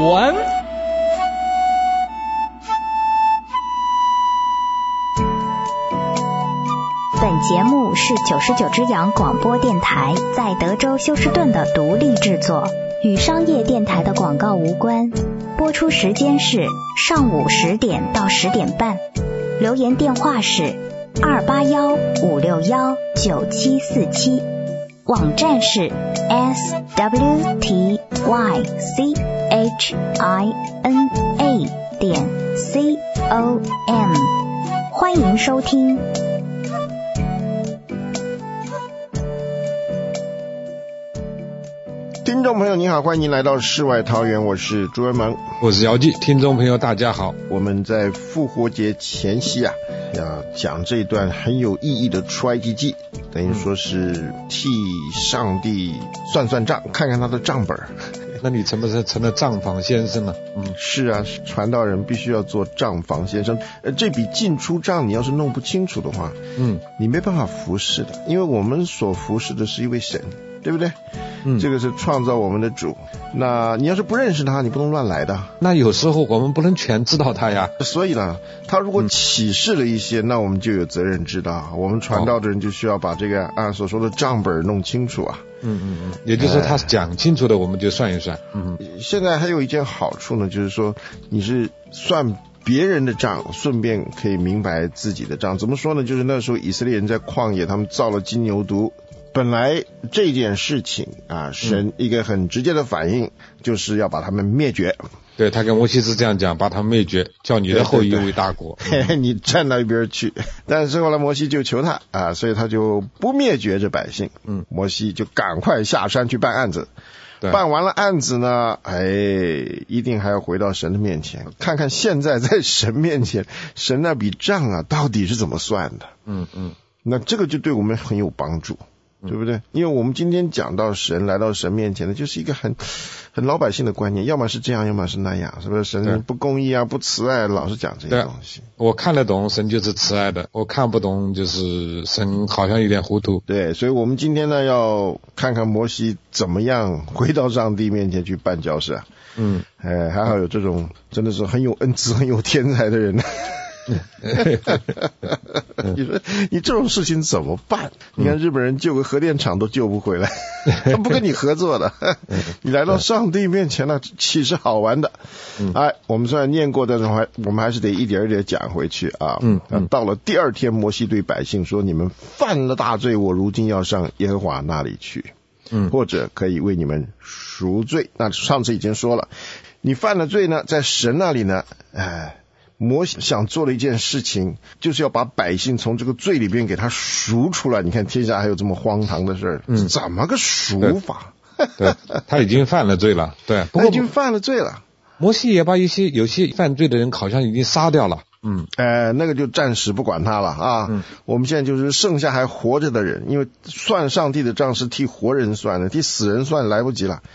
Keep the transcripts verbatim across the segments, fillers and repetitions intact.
文。 本节目是九十九只羊广播电台在德州休斯顿的独立制作，与商业电台的广告无关。播出时间是上午十点到十点半。留言电话是二八幺五六幺九七四七，网站是 s w t y c h i n a 点 c o m， 欢迎收听。 听众朋友你好，欢迎来到世外桃源，我是朱文萌， 我是姚记。听众朋友大家好， 我们在复活节前夕啊，要讲这段很有意义的出埃及记，等于说是替上帝算算账，看看他的账本。 那你成不成成了账房先生了？ 嗯，是啊，传道人必须要做账房先生。呃，这笔进出账你要是弄不清楚的话，嗯，你没办法服侍的，因为我们所服侍的是一位神，对不对？嗯，这个是创造我们的主。那你要是不认识他，你不能乱来的。 那有时候我们不能全知道他呀。 所以呢，他如果启示了一些，嗯、那我们就有责任知道。我们传道的人就需要把这个啊所说的账本弄清楚啊。 嗯嗯嗯，也就是说他讲清楚的，我们就算一算。嗯， 现在还有一件好处呢，就是说你是算别人的账，顺便可以明白自己的账。怎么说呢？就是那时候以色列人在旷野，他们造了金牛犊。本来这件事情啊，神一个很直接的反应，就是要把他们灭绝。 对，他跟摩西是这样讲，把他们灭绝，叫你的后裔为大国。 对对对，你站到一边去。但是后来摩西就求他啊，所以他就不灭绝这百姓。嗯，摩西就赶快下山去办案子。办完了案子呢，哎，一定还要回到神的面前，看看现在在神面前，神那笔账啊，到底是怎么算的。嗯嗯，那这个就对我们很有帮助。对不对？因为我们今天讲到神来到神面前的，就是一个很很老百姓的观念，要么是这样，要么是那样，是不是？神不公义啊，不慈爱，老是讲这些东西。 我看得懂神就是慈爱的，我看不懂就是神好像有点糊涂。 对，所以我们今天呢，要看看摩西怎么样回到上帝面前去办交事啊。嗯，哎，还好有这种真的是很有恩赐、很有天才的人。你说你这种事情怎么办？你看日本人救个核电厂都救不回来，他不跟你合作的。你来到上帝面前了，岂是好玩的？哎，我们虽然念过的话，我们还是得一点一点讲回去啊。嗯，到了第二天，摩西对百姓说：“你们犯了大罪，我如今要上耶和华那里去，嗯，或者可以为你们赎罪。”那上次已经说了，你犯了罪呢，在神那里呢，哎。摩西想做的一件事情，就是要把百姓从这个罪里边给他赎出来。你看天下还有这么荒唐的事儿，嗯，怎么个赎法？ 对，对，他已经犯了罪了，对，不过他已经犯了罪了。 摩西也把一些有些犯罪的人好像已经杀掉了。 嗯，呃，那个就暂时不管他了啊。嗯，我们现在就是剩下还活着的人，因为算上帝的账是替活人算的，替死人算来不及了。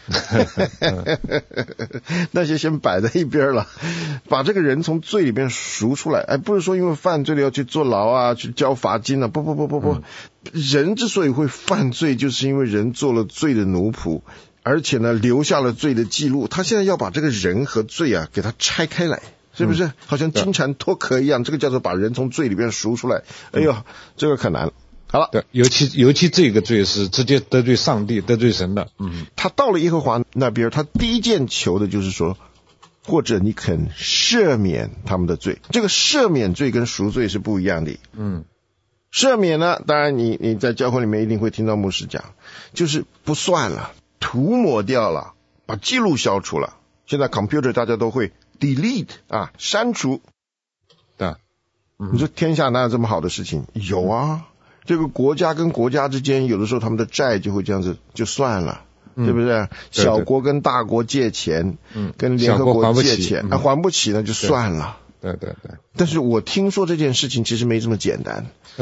那些先摆在一边了，把这个人从罪里边赎出来。哎，不是说因为犯罪了要去坐牢啊，去交罚金啊，不不不不不、嗯，人之所以会犯罪，就是因为人做了罪的奴仆，而且呢留下了罪的记录。他现在要把这个人和罪啊给他拆开来。是不是、嗯、好像金蝉脱壳一样？这个叫做把人从罪里边赎出来。哎呦，这个可难了。好了， 对，尤其尤其这个罪是直接得罪上帝、得罪神的。 嗯，他到了耶和华那边，他第一件求的就是说，或者你肯赦免他们的罪。这个赦免罪跟赎罪是不一样的。嗯，赦免呢，当然你你在教会里面一定会听到牧师讲，就是不算了，涂抹掉了，把记录消除了。现在 computer 大家都会。delete 啊，删除。 对， 嗯，你说天下哪有这么好的事情？有啊，这个国家跟国家之间，有的时候他们的债就会这样子就算了，嗯、对不对？对对，小国跟大国借钱，嗯，跟联合国借钱，还、嗯啊、还不起呢就算了。 对对对。 但是我听说这件事情其实没这么简单。 啊，真的？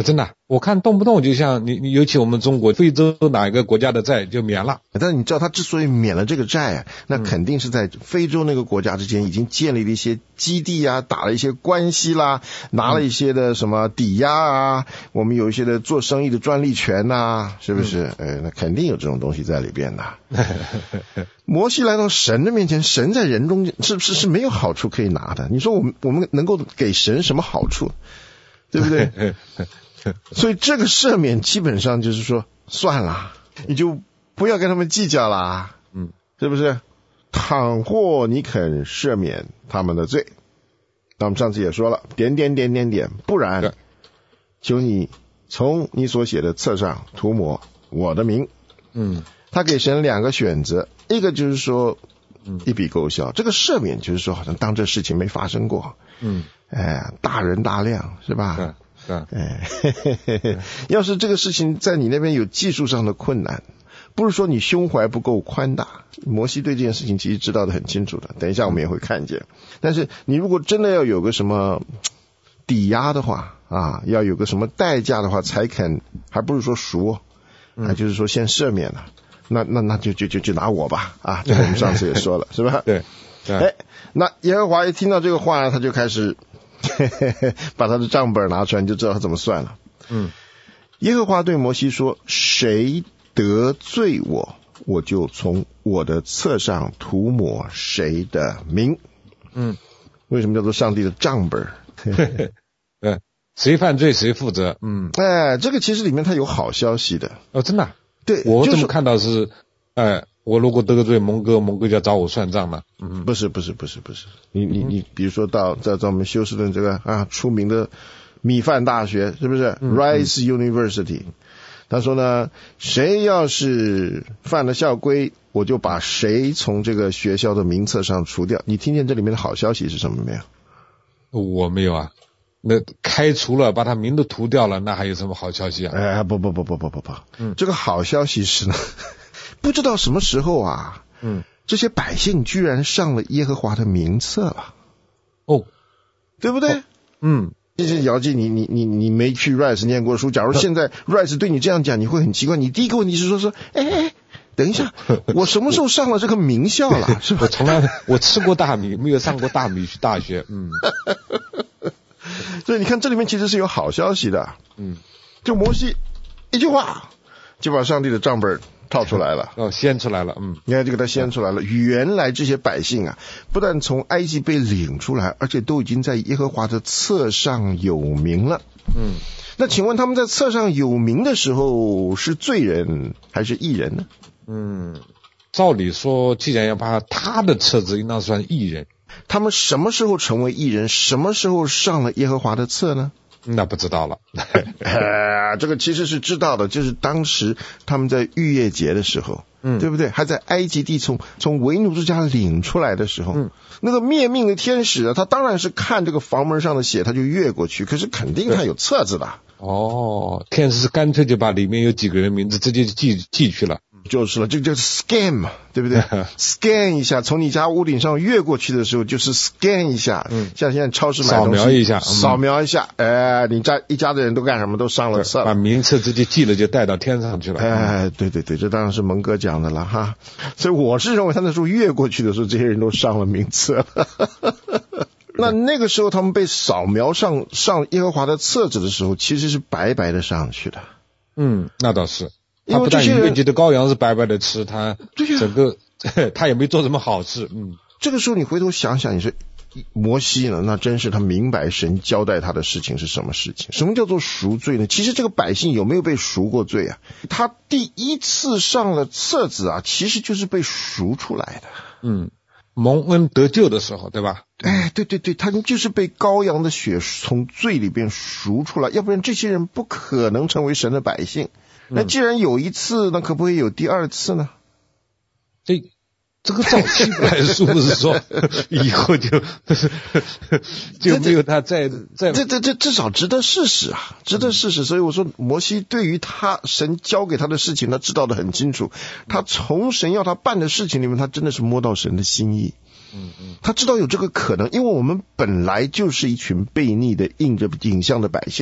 我看动不动就像你你尤其我们中国非洲哪一个国家的债就免了， 但是你知道他之所以免了这个债啊，那肯定是在非洲那个国家之间已经建立了一些基地啊，打了一些关系啦，拿了一些的什么抵押啊，我们有一些的做生意的专利权呐，是不是？嗯、呃，那肯定有这种东西在里边的。摩西来到神的面前，神在人中间是不是是没有好处可以拿的？你说我们我们能够给神什么好处？对不对？所以这个赦免基本上就是说算了，你就不要跟他们计较啦，嗯，是不是？倘或你肯赦免他们的罪，那我们上次也说了，点点点点点，不然求你从你所写的册上涂抹我的名。嗯，他给神两个选择，一个就是说一笔勾销，这个赦免就是说好像当这事情没发生过。嗯，哎，大人大量是吧？ 对。 哎，嘿嘿嘿嘿，要是这个事情在你那边有技术上的困难，不是说你胸怀不够宽大，摩西对这件事情其实知道的很清楚的，等一下我们也会看见。但是你如果真的要有个什么抵押的话啊，要有个什么代价的话才肯，还不是说赎，还就是说先赦免了，那那那就就就就拿我吧啊，这个我们上次也说了是吧？ 对，对。 哎，那耶和华一听到这个话呢，他就开始把他的账本拿出来，你就知道他怎么算了。嗯，耶和华对摩西说：“谁得罪我，我就从我的册上涂抹谁的名。”嗯，为什么叫做上帝的账本？ 对，谁犯罪谁负责。嗯， 哎，这个其实里面它有好消息的。 哦，真的、啊？ 对， 我怎么看到是，哎。我如果得罪蒙哥，蒙哥就要找我算账了。 嗯，不是不是不是不是，你你你，比如说到在在我们休斯顿这个啊出名的米饭大学，是不是、嗯、？Rice University， 他说呢，谁要是犯了校规，我就把谁从这个学校的名册上除掉。你听见这里面的好消息是什么没有？ 我没有啊。那开除了，把他名都涂掉了，那还有什么好消息啊？ 哎，不不不不不不不，嗯，这个好消息是呢。不知道什么时候啊，嗯，这些百姓居然上了耶和华的名册了，哦，对不对？哦、嗯，这些姚记，你你你你没去 Rice 念过书，假如现在 Rice 对你这样讲，你会很奇怪。你第一个问题是说说，哎哎，等一下，我什么时候上了这个名校了？是吧？ 我从来我吃过大米，没有上过大米去大学。嗯， 所以你看这里面其实是有好消息的。嗯，就摩西一句话就把上帝的账本套出来了， 哦，掀出来了，嗯， 你看就给他掀出来了。原来这些百姓啊，不但从埃及被领出来，而且都已经在耶和华的册上有名了。嗯，那请问他们在册上有名的时候是罪人还是义人呢？ 嗯，照理说，既然要把他的册子，应当算义人。 他们什么时候成为义人？什么时候上了耶和华的册呢？ 那不知道了。 呃，这个其实是知道的，就是当时他们在逾越节的时候，嗯，对不对？还在埃及地从从为奴之家领出来的时候，嗯，那个灭命的天使啊，他当然是看这个房门上的血，他就越过去，可是肯定他有册子的。 哦，天使干脆就把里面有几个人名字直接记记去了。 就是了，这个叫 scan 嘛，对不对？scan 一下，从你家屋顶上越过去的时候，就是 scan 一下，嗯，像现在超市买东西， 扫描一下， 扫描一下，哎、呃，你家一家的人都干什么？都上了册了， 把名册直接记了，就带到天上去了。 哎，对对对，这当然是蒙哥讲的了哈。所以我是认为他那时候越过去的时候，这些人都上了名册了。那那个时候他们被扫描上上耶和华的册子的时候，其实是白白的上去的。 嗯，那倒是。他不但逾越节的羔羊是白白的吃，他整个、啊、他也没做什么好事。嗯， 这个时候你回头想想，你说摩西呢，那真是他明白神交代他的事情是什么事情。什么叫做赎罪呢？其实这个百姓有没有被赎过罪啊？他第一次上了册子啊，其实就是被赎出来的。 嗯，蒙恩得救的时候，对吧？ 哎，对对对，他们就是被羔羊的血从罪里边赎出来，要不然这些人不可能成为神的百姓。那既然有一次，那可不可以有第二次呢？ 这这个早期来说不是说以后就就没有他在在这这这至少值得试试啊，值得试试。所以我说摩西对于他神交给他的事情，他知道得很清楚。他从神要他办的事情里面，他真的是摸到神的心意。嗯嗯，他知道有这个可能，因为我们本来就是一群悖逆的、印着影像的百姓。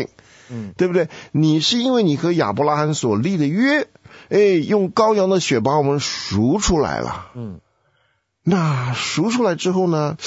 嗯，对不对？你是因为你和亚伯拉罕所立的约，哎，用羔羊的血把我们赎出来了。嗯，那赎出来之后呢，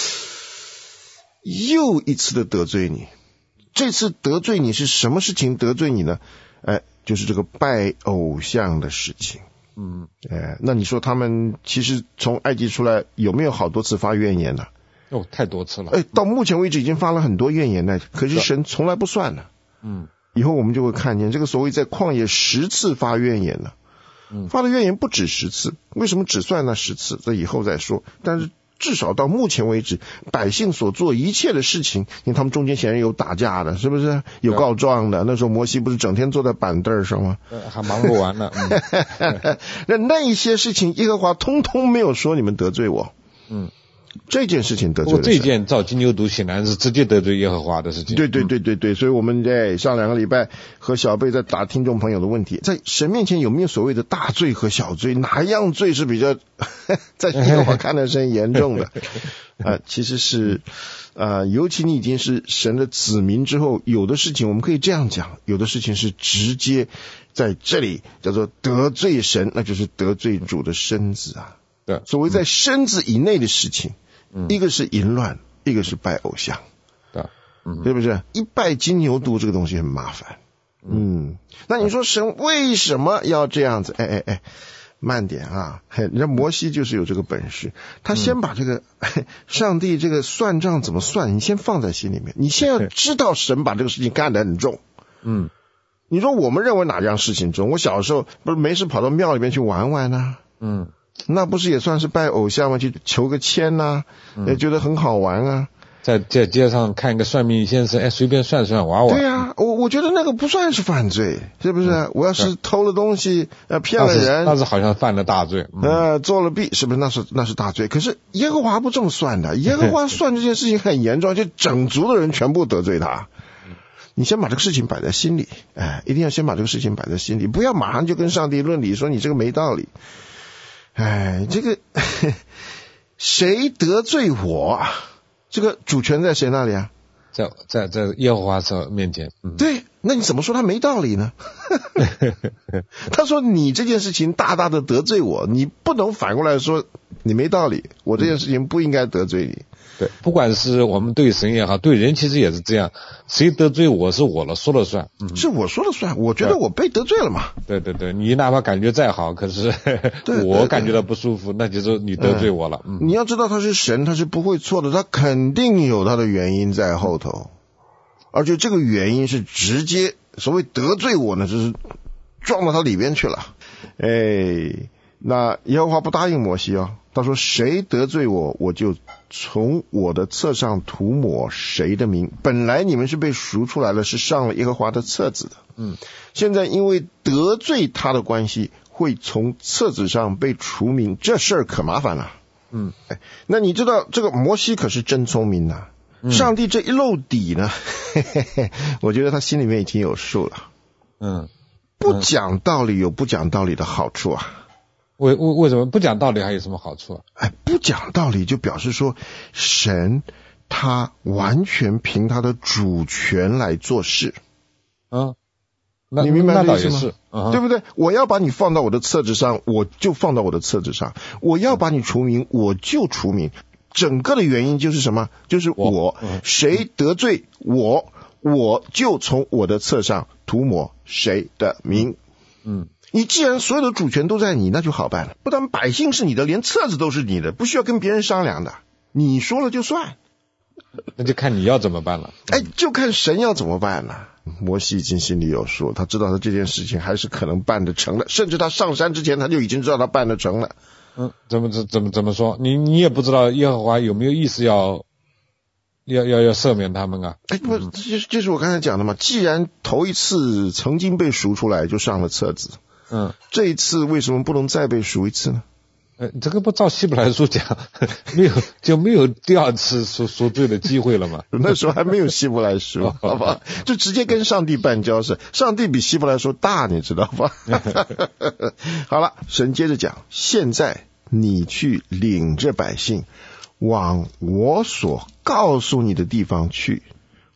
又一次的得罪你。这次得罪你是什么事情得罪你呢？哎，就是这个拜偶像的事情。嗯，哎，那你说他们其实从埃及出来有没有好多次发怨言呢？ 哦，太多次了。 哎，到目前为止已经发了很多怨言了，可是神从来不算呢。嗯，以后我们就会看见这个所谓在旷野十次发怨言了。嗯，发的怨言不止十次，为什么只算那十次？这以后再说。但是至少到目前为止，百姓所做一切的事情，因为他们中间显然有打架的，是不是？有告状的。那时候摩西不是整天坐在板凳上吗？ 还忙不完呢。 嗯、那那一些事情，耶和华通通没有说你们得罪我。嗯。这件事情得罪了神。 这件照金牛犊显然是直接得罪耶和华的事情。 对对对对对，所以我们在上两个礼拜和小贝在答听众朋友的问题，在神面前有没有所谓的大罪和小罪？哪一样罪是比较在耶和华看来是很严重的？啊、呃，其实是啊、呃，尤其你已经是神的子民之后，有的事情我们可以这样讲，有的事情是直接在这里叫做得罪神，那就是得罪主的身子啊。对，所谓在身子以内的事情，嗯、一个是淫乱，一个是拜偶像，对，嗯，对不是？一拜金牛犊这个东西很麻烦，嗯，那你说神为什么要这样子？哎哎哎，慢点啊！人家摩西就是有这个本事，他先把这个、嗯、上帝这个算账怎么算，你先放在心里面，你先要知道神把这个事情干得很重，嗯，你说我们认为哪样事情重？我小时候不是没事跑到庙里面去玩玩呢、啊，嗯。那不是也算是拜偶像吗？去求个签呐、啊，也觉得很好玩啊。 在在街上看一个算命先生，哎，随便算算玩玩。 对啊，我我觉得那个不算是犯罪，是不是？嗯、我要是偷了东西，呃，骗了人， 那是好像犯了大罪。 嗯、呃，作了弊，是不是？那是那是大罪。可是耶和华不这么算的，耶和华算这件事情很严重，就整族的人全部得罪他。你先把这个事情摆在心里，哎，一定要先把这个事情摆在心里，不要马上就跟上帝论理，说你这个没道理。哎，这个谁得罪我？这个主权在谁那里啊？ 在在在耶和华神面前。嗯、 对，那你怎么说他没道理呢？他说你这件事情大大的得罪我，你不能反过来说你没道理，我这件事情不应该得罪你。 对，不管是我们对神也好，对人其实也是这样，谁得罪我是我了说了算， 嗯、是我说了算，我觉得我被得罪了嘛。 对对对，你哪怕感觉再好，可是我感觉到不舒服，那就是你得罪我了。嗯、 你要知道他是神，他是不会错的，他肯定有他的原因在后头，而且这个原因是直接所谓得罪我呢，就是撞到他里边去了。哎，那耶和华不答应摩西啊，他说谁得罪我，我就从我的册上涂抹谁的名。本来你们是被赎出来了，是上了耶和华的册子的。嗯，现在因为得罪他的关系，会从册子上被除名，这事儿可麻烦了。嗯，哎，那你知道这个摩西可是真聪明呐、啊。嗯、上帝这一漏底呢，嘿嘿嘿，我觉得他心里面已经有数了。嗯，不讲道理有不讲道理的好处啊。 为为为什么不讲道理还有什么好处啊？ 哎，不讲道理就表示说神他完全凭他的主权来做事。嗯， 那你明白这意思吗？ 是嗯、 对不对？我要把你放到我的册子上，我就放到我的册子上；我要把你除名，我就除名。整个的原因就是什么？就是我，我嗯、谁得罪我，我就从我的册上涂抹谁的名。嗯。你既然所有的主权都在你，那就好办了。不但百姓是你的，连册子都是你的，不需要跟别人商量的，你说了就算。 那就看你要怎么办了。 哎，就看神要怎么办了。摩西已经心里有数，他知道他这件事情还是可能办得成的，甚至他上山之前他就已经知道他办得成了。 嗯，怎么怎么怎么说？你你也不知道耶和华有没有意思要要要要赦免他们啊？ 哎，不，这就是我刚才讲的嘛。既然头一次曾经被赎出来就上了册子。嗯，这一次为什么不能再被赎一次呢？ 呃，这个不照希伯来书讲，没有就没有第二次赎赎罪的机会了嘛？ 那时候还没有希伯来书，好吧？就直接跟上帝办交涉，上帝比希伯来书大，你知道吧？好了，神接着讲，现在你去领着百姓往我所告诉你的地方去，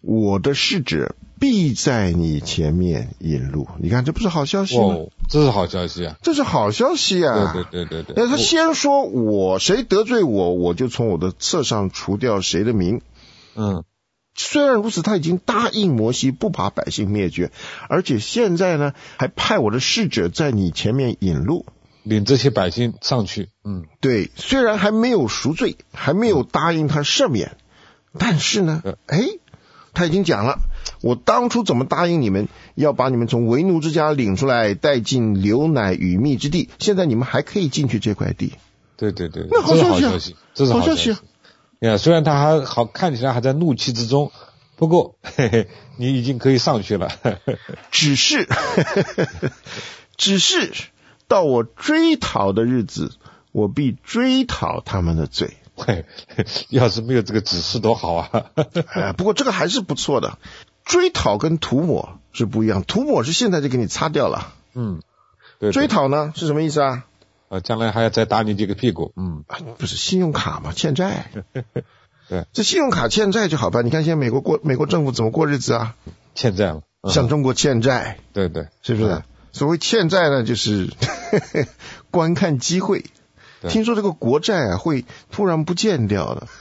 我的使者必在你前面引路。你看，这不是好消息吗？ 哦，这是好消息啊！ 这是好消息啊！ 对对对对对。 他先说我谁得罪我，我就从我的册上除掉谁的名。 嗯。 虽然如此，他已经答应摩西不把百姓灭绝，而且现在呢，还派我的使者在你前面引路， 领这些百姓上去。嗯， 对，虽然还没有赎罪，还没有答应他赦免，但是呢，哎，他已经讲了，我当初怎么答应你们，要把你们从为奴之家领出来，带进流奶与蜜之地，现在你们还可以进去这块地。 对对对， 那好消息啊， 这是好消息啊。 呀，虽然他还好看起来还在怒气之中，不过嘿嘿，你已经可以上去了。 只是只是到我追讨的日子，我必追讨他们的罪。 嘿，要是没有这个指示多好啊。 哎，不过这个还是不错的。追讨跟涂抹是不一样，涂抹是现在就给你擦掉了。 嗯，对对， 追讨呢是什么意思啊？ 呃，将来还要再打你几个屁股。嗯， 不是信用卡嘛，欠债。 对， 这信用卡欠债就好办。你看现在美国过美国政府怎么过日子啊？ 欠债了， 嗯、向中国欠债。 对对， 是不是？嗯、所谓欠债呢，就是观看机会。听说这个国债啊会突然不见掉的。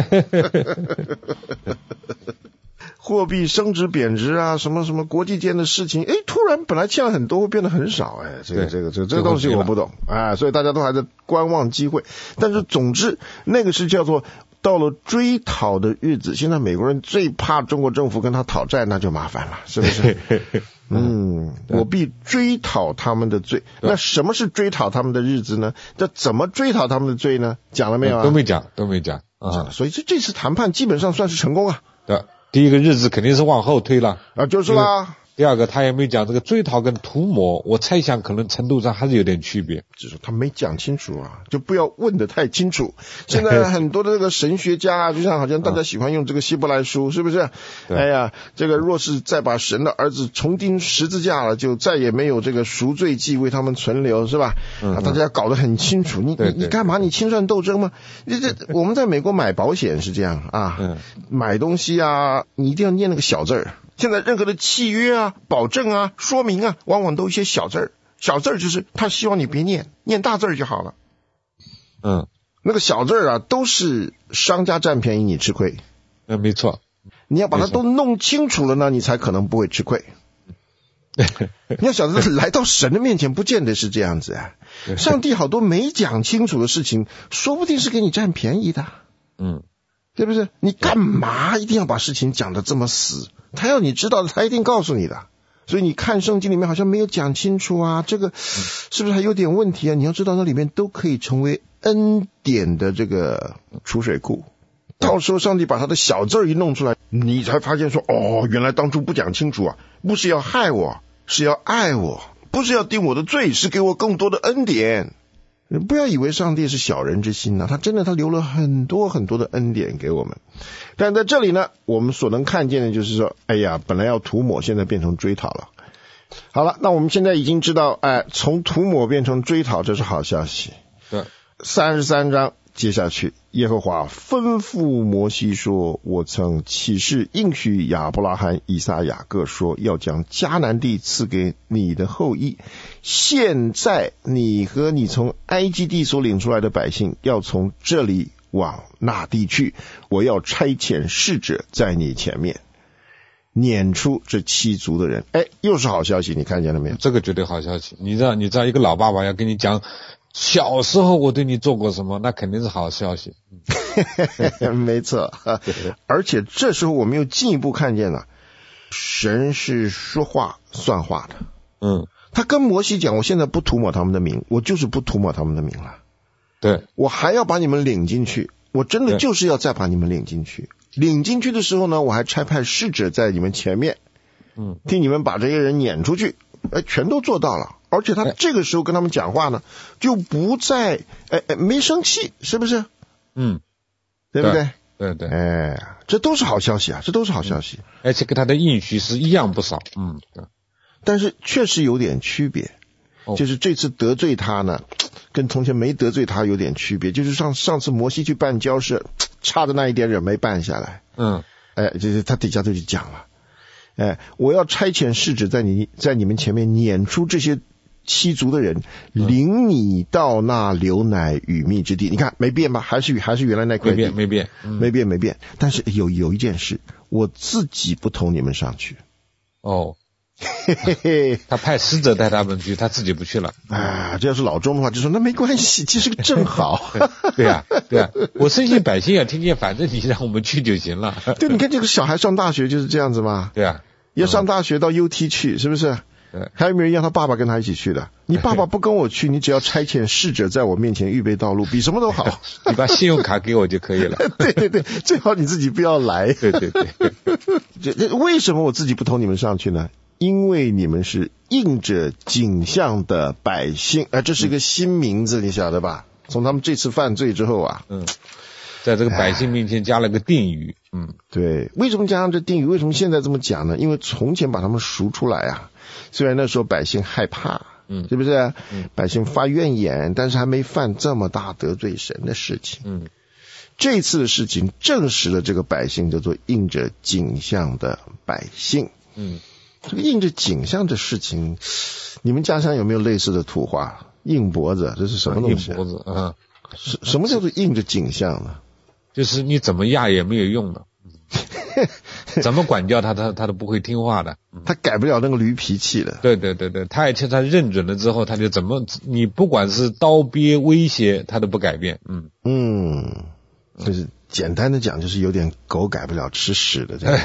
货币升值贬值啊，什么什么国际间的事情，哎，突然本来欠了很多会变得很少，哎，这个这个这个这个东西我不懂啊，所以大家都还在观望机会。但是总之，那个是叫做到了追讨的日子。现在美国人最怕中国政府跟他讨债，那就麻烦了，是不是？嗯，我必追讨他们的罪。那什么是追讨他们的日子呢？这怎么追讨他们的罪呢？讲了没有啊？ 都没讲，都没讲啊。所以这这次谈判基本上算是成功啊。 对。第一个日子肯定是往后推了啊，就是啦。 第二个他也没讲这个追讨跟涂抹，我猜想可能程度上还是有点区别， 只是他没讲清楚啊，就不要问得太清楚。现在很多的这个神学家啊，就像好像大家喜欢用这个希伯来书，是不是？哎呀，这个若是再把神的儿子重钉十字架了，就再也没有这个赎罪祭为他们存留，是吧？嗯、啊，大家搞得很清楚。你你你干嘛？你清算斗争吗？你这我们在美国买保险是这样啊，嗯、买东西啊，你一定要念那个小字儿。现在任何的契约啊、保证啊、说明啊，往往都一些小字儿。小字儿就是他希望你别念，念大字儿就好了。 嗯， 那个小字儿啊，都是商家占便宜，你吃亏。 嗯，没错。 你要把它都弄清楚了呢，你才可能不会吃亏。你要晓得，来到神的面前，不见得是这样子啊。上帝好多没讲清楚的事情，说不定是给你占便宜的。 嗯。 对不是？你干嘛一定要把事情讲得这么死？他要你知道的，他一定告诉你的。所以你看圣经里面好像没有讲清楚啊，这个是不是还有点问题啊？你要知道那里面都可以成为恩典的这个储水库。到时候上帝把他的小字儿一弄出来，你才发现说，哦，原来当初不讲清楚啊，不是要害我，是要爱我，不是要定我的罪，是给我更多的恩典。不要以为上帝是小人之心啊，他真的他留了很多很多的恩典给我们。但在这里呢，我们所能看见的就是说，哎呀，本来要涂抹，现在变成追讨了。好了，那我们现在已经知道，哎，从涂抹变成追讨，这是好消息。 对， 三十三章接下去，耶和华吩咐摩西说，我曾起誓应许亚伯拉罕、以撒、雅各说，要将迦南地赐给你的后裔。现在你和你从埃及地所领出来的百姓，要从这里往那地去，我要差遣使者在你前面撵出这七族的人。哎，又是好消息，你看见了没有？ 这个绝对好消息。你知道，你知道一个老爸爸要跟你讲小时候我对你做过什么，那肯定是好消息。 没错，而且这时候我们又进一步看见了，神是说话算话的。 嗯， 他跟摩西讲，我现在不涂抹他们的名，我就是不涂抹他们的名了。 对， 我还要把你们领进去，我真的就是要再把你们领进去。领进去的时候呢，我还差派使者在你们前面， 嗯， 替你们把这些人撵出去，哎，全都做到了。而且他这个时候跟他们讲话呢，就不再哎哎没生气，是不是？ 嗯， 对不对？ 对对， 哎，这都是好消息啊，这都是好消息。 嗯、而且跟他的应许是一样不少。嗯，对。 但是确实有点区别， 哦、 就是这次得罪他呢，跟从前没得罪他有点区别。就是上上次摩西去办交涉，差的那一点人没办下来。 嗯， 哎，这他底下就讲了，哎，我要差遣使者在你在你们前面撵出这些七族的人，领你到那流奶与蜜之地。你看没变吧？还是还是原来那块地， 没变没变、嗯、 没变没变。但是有有一件事，我自己不同你们上去。 哦。嘿嘿嘿，他派使者带他们去，他自己不去了。 啊，这要是老钟的话，就说那没关系，其实个正好。 对啊，对啊，我深信百姓啊，听见反正你让我们去就行了。 对，你看这个小孩上大学就是这样子嘛。 对啊， 要上大学到 U T 去，是不是？ 对， 还有没有人让他爸爸跟他一起去的？你爸爸不跟我去，你只要差遣使者在我面前预备道路，比什么都好。 你把信用卡给我就可以了。 对对对，最好你自己不要来。 对对对。 这这为什么我自己不同你们上去呢？因为你们是应着景象的百姓，啊，这是一个新名字，你晓得吧？从他们这次犯罪之后啊， 嗯，在这个百姓面前加了个定语，嗯， 对，为什么加上这定语？为什么现在这么讲呢？因为从前把他们赎出来啊，虽然那时候百姓害怕，嗯，是不是？嗯，百姓发怨言，但是还没犯这么大得罪神的事情，嗯，这次的事情证实了这个百姓叫做应着景象的百姓，嗯。这个应着景象的事情，你们家乡有没有类似的土话？硬脖子，这是什么东西？ 硬脖子，嗯， 什什么叫做应着景象呢？ 就是你怎么压也没有用的，怎么管教他，他他都不会听话的， 他改不了那个驴脾气的。 对对对对，他而且他认准了之后，他就怎么，你不管是刀鳖威胁，他都不改变。嗯嗯，就是简单的讲，就是有点狗改不了吃屎的这样。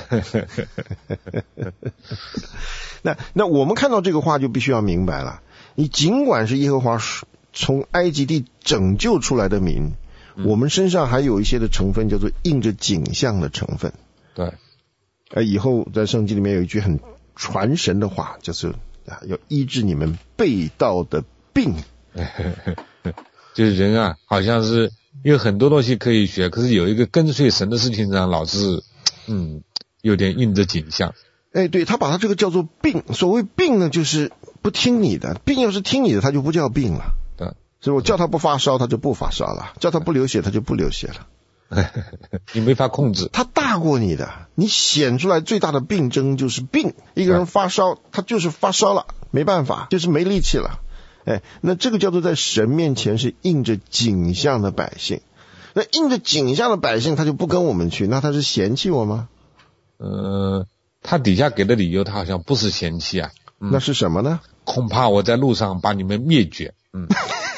那那我们看到这个话就必须要明白了，你尽管是耶和华从埃及地拯救出来的民，嗯、我们身上还有一些的成分叫做应着景象的成分。 对， 而以后在圣经里面有一句很传神的话，就是啊，要医治你们背道的病。 就是人啊，好像是有很多东西可以学，可是有一个跟随神的事情上，老是嗯有点应着景象。 哎，对，他把他这个叫做病。所谓病呢，就是不听你的。病要是听你的，他就不叫病了。 对， 所以我叫他不发烧，他就不发烧了；叫他不流血，他就不流血了。 你没法控制， 他大过你的。你显出来最大的病症就是病。一个人发烧，他就是发烧了，没办法，就是没力气了。哎，那这个叫做在神面前是应着景象的百姓。那应着景象的百姓，他就不跟我们去，那他是嫌弃我吗？ 呃，他底下给的理由，他好像不是嫌弃啊。 嗯、那是什么呢？ 恐怕我在路上把你们灭绝。嗯，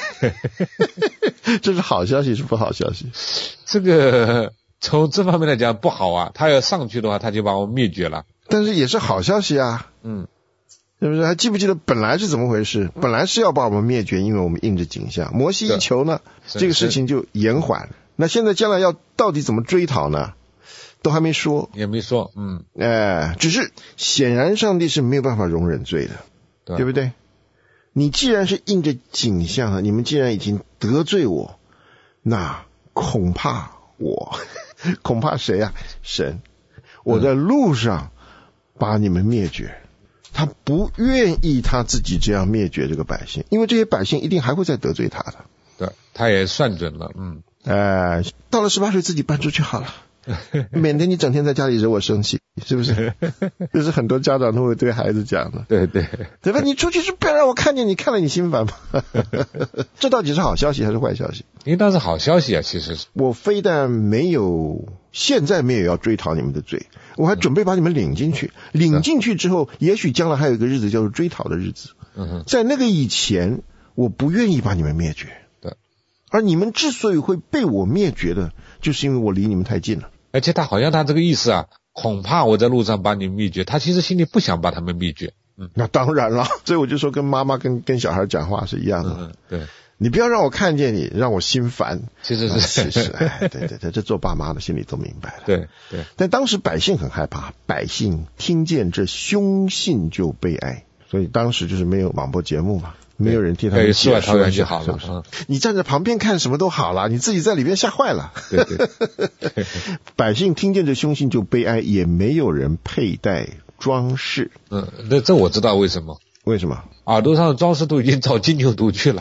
这是好消息是不好消息？ 这个从这方面来讲不好啊，他要上去的话，他就把我灭绝了。 但是也是好消息啊。 嗯。 是不是？还记不记得本来是怎么回事？本来是要把我们灭绝，因为我们应着景象。摩西一求呢，这个事情就延缓。那现在将来要到底怎么追讨呢？都还没说， 也没说。嗯， 哎，只是显然上帝是没有办法容忍罪的，对，对不对？你既然是应着景象啊，你们既然已经得罪我，那恐怕我，恐怕谁啊？神，我在路上把你们灭绝。他不愿意他自己这样灭绝这个百姓，因为这些百姓一定还会再得罪他的。 对，他也算准了。嗯， 哎、呃，到了十八岁自己搬出去好了，免得你整天在家里惹我生气，是不是？这是很多家长都会对孩子讲的。 对对对吧？你出去是不要让我看见你，看了你心烦吗？这到底是好消息还是坏消息？ 应当是好消息啊，其实是。 我非但没有，现在没有要追讨你们的罪，我还准备把你们领进去。领进去之后，也许将来还有一个日子叫做追讨的日子。 嗯哼， 在那个以前，我不愿意把你们灭绝。 对。 而你们之所以会被我灭绝的，就是因为我离你们太近了。 而且他好像他这个意思啊，恐怕我在路上把你们灭绝，他其实心里不想把他们灭绝。 嗯，那当然了，所以我就说跟妈妈跟跟小孩讲话是一样的。 嗯，对。 你不要让我看见你，让我心烦。 其实是， 其实，哎，对对对，这做爸妈的心里都明白了。 对对。 但当时百姓很害怕，百姓听见这凶信就悲哀，所以当时就是没有广播节目嘛，没有人替他们解说就好了，是不是？ 嗯、你站在旁边看什么都好了，你自己在里面吓坏了。 对对。 百姓听见这凶信就悲哀，也没有人佩戴装饰。 嗯，那这我知道为什么？ 为什么？ 耳朵上的装饰都已经找金牛犊去了。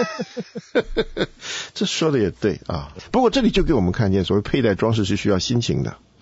这说的也对啊，不过这里就给我们看见，所谓佩戴装饰是需要心情的。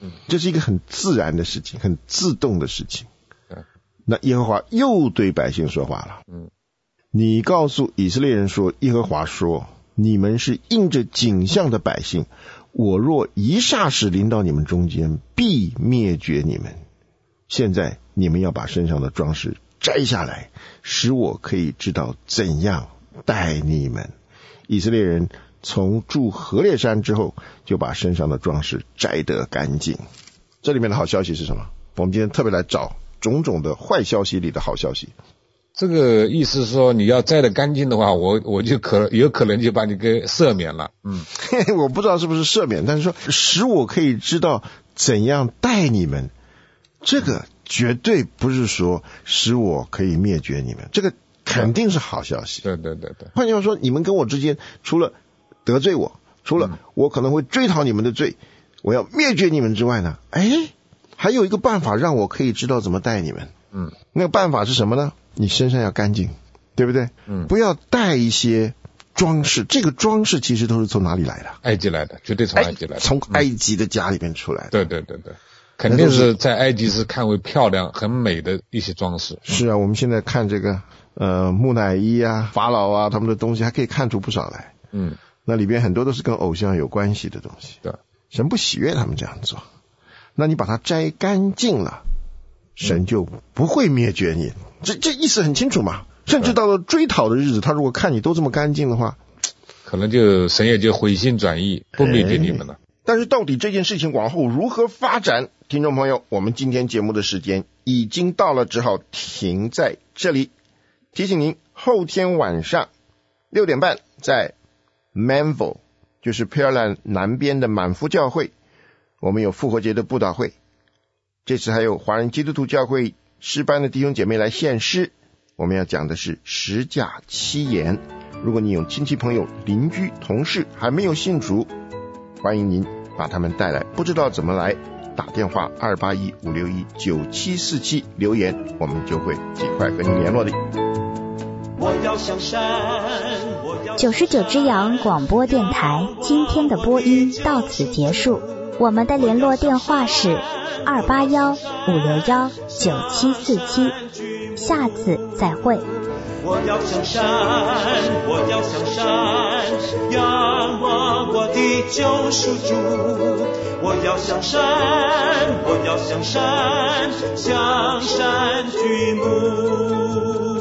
这是一个很自然的事情，很自动的事情。 嗯、 那耶和华又对百姓说话了， 嗯， 你告诉以色列人说，耶和华说，你们是印着景象的百姓，我若一霎时临到你们中间，必灭绝你们。现在你们要把身上的装饰摘下来，使我可以知道怎样待你们。以色列人从住何烈山之后，就把身上的装饰摘得干净。这里面的好消息是什么？我们今天特别来找种种的坏消息里的好消息。 这个意思是说，你要摘得干净的话，我我就可有可能就把你给赦免了。嗯， 我不知道是不是赦免，但是说使我可以知道怎样待你们，这个绝对不是说使我可以灭绝你们，这个肯定是好消息。 对对对对。 换句话说，你们跟我之间除了得罪我，除了我可能会追讨你们的罪，我要灭绝你们之外呢，哎，还有一个办法让我可以知道怎么待你们。 嗯， 那个办法是什么呢？你身上要干净，对不对？嗯，不要带一些装饰。这个装饰其实都是从哪里来的？ 埃及来的，绝对从埃及来的， 从埃及的家里面出来的。 对对对对，肯定是在埃及是看为漂亮、很美的一些装饰。 是啊，我们现在看这个呃木乃伊啊、法老啊，他们的东西还可以看出不少来。 嗯， 那里边很多都是跟偶像有关系的东西。 对， 神不喜悦他们这样做。那你把它摘干净了，神就不会灭绝你。这这意思很清楚嘛。甚至到了追讨的日子，他如果看你都这么干净的话， 可能就神也就回心转意，不灭绝你们了。 但是到底这件事情往后如何发展，听众朋友，我们今天节目的时间已经到了，只好停在这里。提醒您，后天晚上六点半在 Manville， 就是佩尔兰南边的满福教会，我们有复活节的布道会。这次还有华人基督徒教会诗班的弟兄姐妹来献诗。我们要讲的是十架七言。如果你有亲戚朋友、邻居、同事还没有信主，欢迎您把他们带来。不知道怎么来，打电话二八一五六一九七四七留言，我们就会尽快跟您联络的。 九十九只羊广播电台今天的播音到此结束，我们的联络电话是二八幺五六幺九七四七，下次再会。 我要向山，我要向山，仰望我的救赎主。我要向山，我要向山，向山举目。